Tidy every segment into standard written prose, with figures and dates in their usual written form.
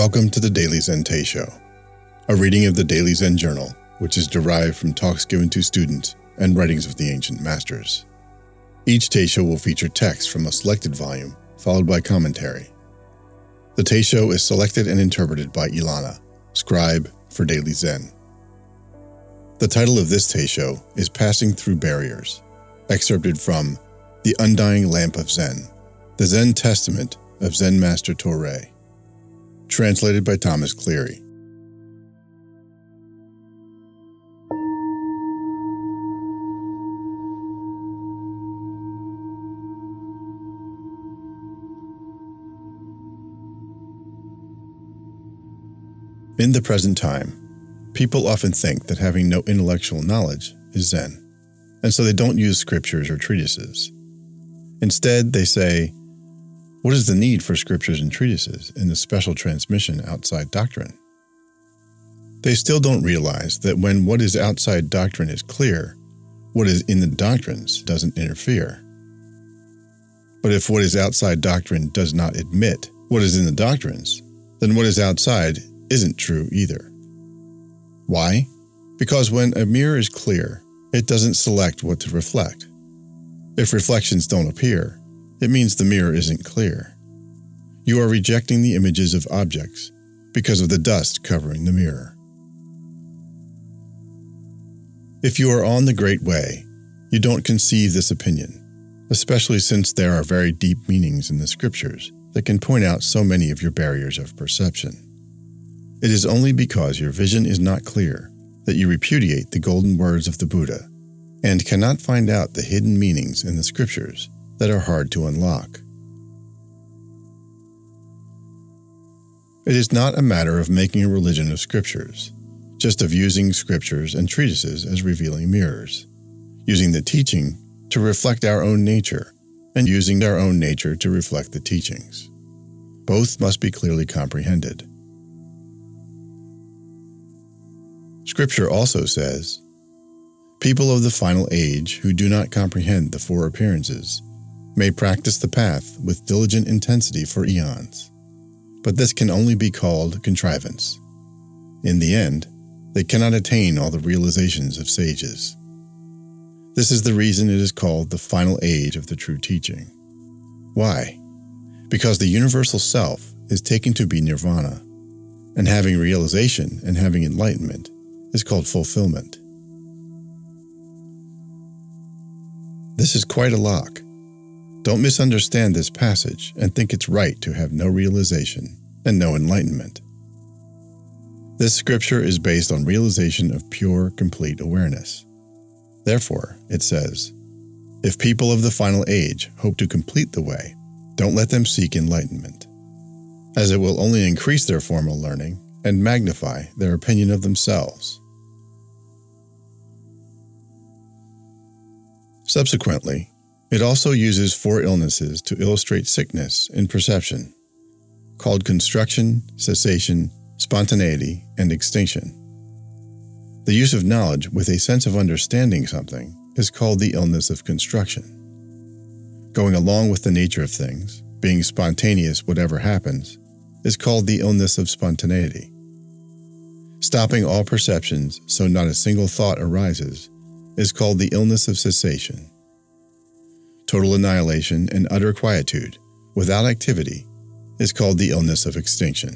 Welcome to the Daily Zen Te Show, a reading of the Daily Zen Journal, which is derived from talks given to students and writings of the ancient masters. Each Te Show will feature text from a selected volume, followed by commentary. The Te Show is selected and interpreted by Ilana, scribe for Daily Zen. The title of this Te Show is Passing Through Barriers, excerpted from The Undying Lamp of Zen, the Zen Testament of Zen Master Touré, translated by Thomas Cleary. In the present time, people often think that having no intellectual knowledge is Zen, and so they don't use scriptures or treatises. Instead, they say, what is the need for scriptures and treatises in the special transmission outside doctrine? They still don't realize that when what is outside doctrine is clear, what is in the doctrines doesn't interfere. But if what is outside doctrine does not admit what is in the doctrines, then what is outside isn't true either. Why? Because when a mirror is clear, it doesn't select what to reflect. If reflections don't appear, it means the mirror isn't clear. You are rejecting the images of objects because of the dust covering the mirror. If you are on the Great Way, you don't conceive this opinion, especially since there are very deep meanings in the scriptures that can point out so many of your barriers of perception. It is only because your vision is not clear that you repudiate the golden words of the Buddha and cannot find out the hidden meanings in the scriptures that are hard to unlock. It is not a matter of making a religion of scriptures, just of using scriptures and treatises as revealing mirrors, using the teaching to reflect our own nature, and using our own nature to reflect the teachings. Both must be clearly comprehended. Scripture also says, people of the final age who do not comprehend the four appearances may practice the path with diligent intensity for eons, but this can only be called contrivance. In the end, they cannot attain all the realizations of sages. This is the reason it is called the final age of the true teaching. Why? Because the universal self is taken to be nirvana, and having realization and having enlightenment is called fulfillment. This is quite a lock. Don't misunderstand this passage and think it's right to have no realization and no enlightenment. This scripture is based on realization of pure, complete awareness. Therefore, it says, if people of the final age hope to complete the way, don't let them seek enlightenment, as it will only increase their formal learning and magnify their opinion of themselves. Subsequently, it also uses four illnesses to illustrate sickness in perception, called construction, cessation, spontaneity, and extinction. The use of knowledge with a sense of understanding something is called the illness of construction. Going along with the nature of things, being spontaneous whatever happens, is called the illness of spontaneity. Stopping all perceptions so not a single thought arises is called the illness of cessation. Total annihilation and utter quietude, without activity, is called the illness of extinction.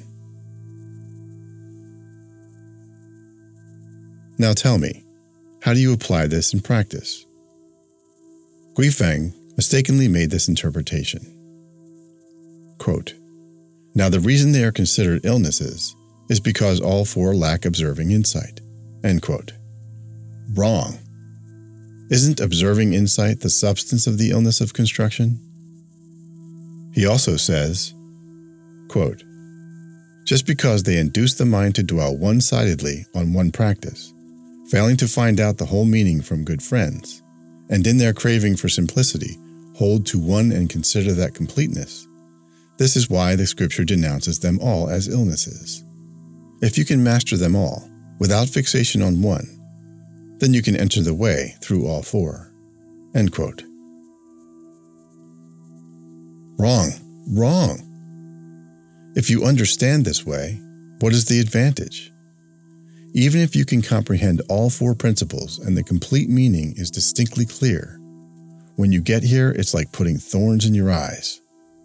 Now tell me, how do you apply this in practice? Guifeng mistakenly made this interpretation. Quote, now the reason they are considered illnesses is because all four lack observing insight. End quote. Wrong. Isn't observing insight the substance of the illness of construction? He also says, quote, just because they induce the mind to dwell one-sidedly on one practice, failing to find out the whole meaning from good friends, and in their craving for simplicity, hold to one and consider that completeness, this is why the scripture denounces them all as illnesses. If you can master them all, without fixation on one, then you can enter the way through all four. End quote. Wrong. If you understand this way, what is the advantage? Even if you can comprehend all 4 principles and the complete meaning is distinctly clear, when you get here, it's like putting thorns in your eyes.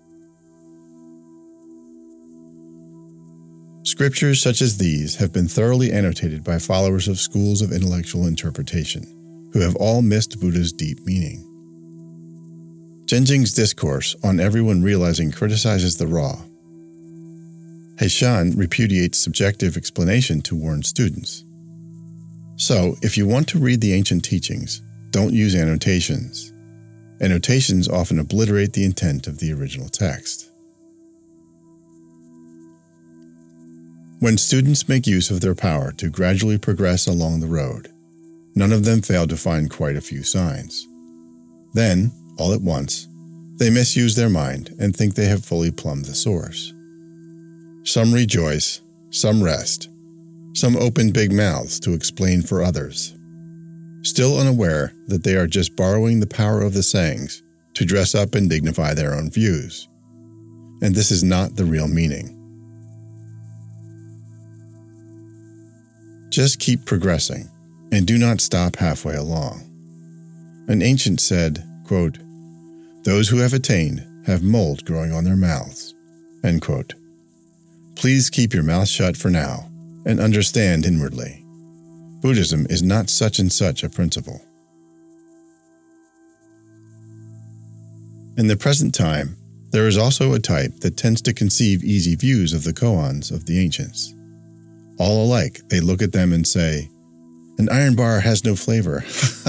Scriptures such as these have been thoroughly annotated by followers of schools of intellectual interpretation, who have all missed Buddha's deep meaning. Zhenjing's discourse on everyone realizing criticizes the raw. Heishan repudiates subjective explanation to warn students. So, if you want to read the ancient teachings, don't use annotations. Annotations often obliterate the intent of the original text. When students make use of their power to gradually progress along the road, none of them fail to find quite a few signs. Then, all at once, they misuse their mind and think they have fully plumbed the source. Some rejoice, some rest, some open big mouths to explain for others, still unaware that they are just borrowing the power of the sayings to dress up and dignify their own views. And this is not the real meaning. Just keep progressing, and do not stop halfway along. An ancient said, quote, "Those who have attained have mold growing on their mouths," end quote. Please keep your mouth shut for now, and understand inwardly. Buddhism is not such and such a principle. In the present time, there is also a type that tends to conceive easy views of the koans of the ancients. All alike, they look at them and say, "An iron bar has no flavor."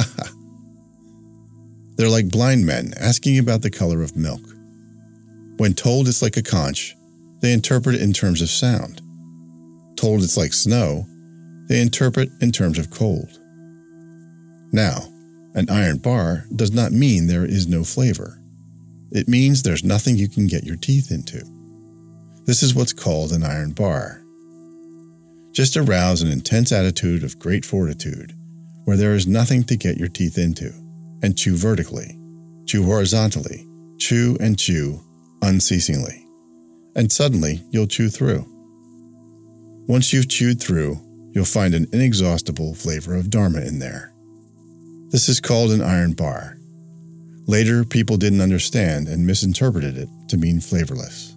They're like blind men asking about the color of milk. When told it's like a conch, they interpret it in terms of sound. Told it's like snow, they interpret in terms of cold. Now, an iron bar does not mean there is no flavor. It means there's nothing you can get your teeth into. This is what's called an iron bar. Just arouse an intense attitude of great fortitude, where there is nothing to get your teeth into, and chew vertically, chew horizontally, chew and chew unceasingly, and suddenly you'll chew through. Once you've chewed through, you'll find an inexhaustible flavor of Dharma in there. This is called an iron bar. Later, people didn't understand and misinterpreted it to mean flavorless.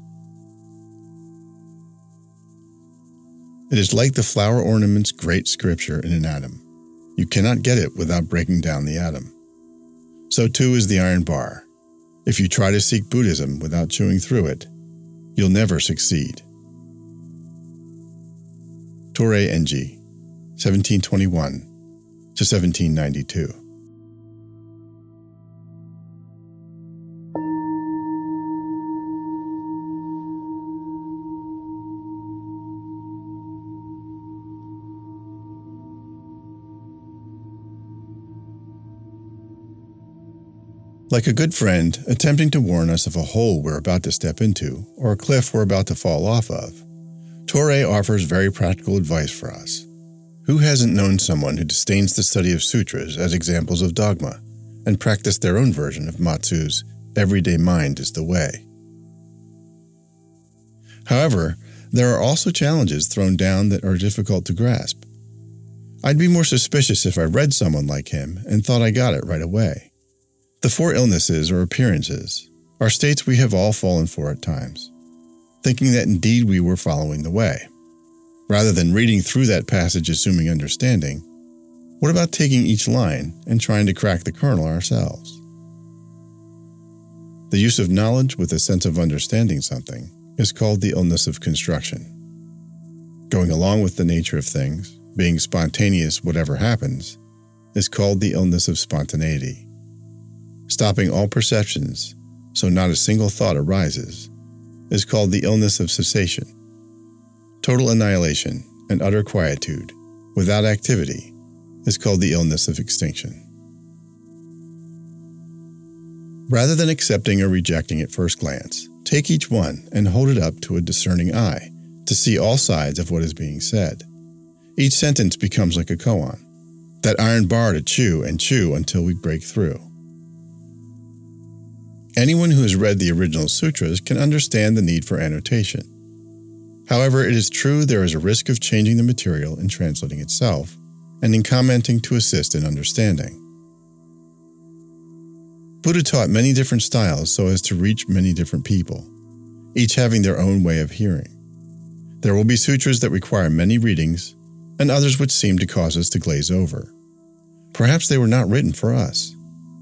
It is like the flower ornament's great scripture in an atom. You cannot get it without breaking down the atom. So too is the iron bar. If you try to seek Buddhism without chewing through it, you'll never succeed. Toray Enji, 1721 to 1792. Like a good friend attempting to warn us of a hole we're about to step into or a cliff we're about to fall off of, Toray offers very practical advice for us. Who hasn't known someone who disdains the study of sutras as examples of dogma and practiced their own version of Matsu's everyday mind is the way? However, there are also challenges thrown down that are difficult to grasp. I'd be more suspicious if I read someone like him and thought I got it right away. The 4 illnesses or appearances are states we have all fallen for at times, thinking that indeed we were following the way. Rather than reading through that passage assuming understanding, what about taking each line and trying to crack the kernel ourselves? The use of knowledge with a sense of understanding something is called the illness of construction. Going along with the nature of things, being spontaneous whatever happens, is called the illness of spontaneity. Stopping all perceptions, so not a single thought arises, is called the illness of cessation. Total annihilation and utter quietude, without activity, is called the illness of extinction. Rather than accepting or rejecting at first glance, take each one and hold it up to a discerning eye to see all sides of what is being said. Each sentence becomes like a koan, that iron bar to chew and chew until we break through. Anyone who has read the original sutras can understand the need for annotation. However, it is true there is a risk of changing the material in translating itself and in commenting to assist in understanding. Buddha taught many different styles so as to reach many different people, each having their own way of hearing. There will be sutras that require many readings, and others which seem to cause us to glaze over. Perhaps they were not written for us.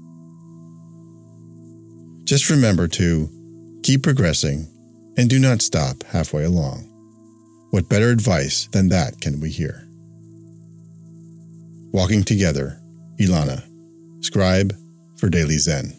Just remember to keep progressing and do not stop halfway along. What better advice than that can we hear? Walking Together, Ilana, scribe for Daily Zen.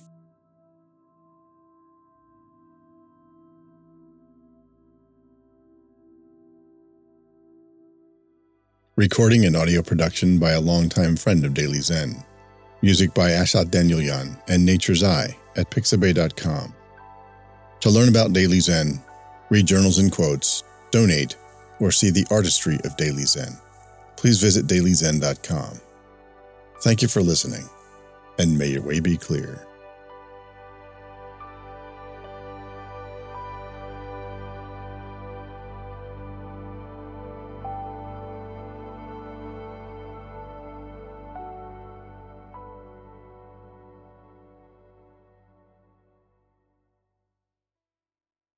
Recording and audio production by a longtime friend of Daily Zen. Music by Ashat Danielyan and Nature's Eye at Pixabay.com. To learn about Daily Zen, read journals and quotes, donate, or see the artistry of Daily Zen, please visit dailyzen.com. Thank you for listening, and may your way be clear.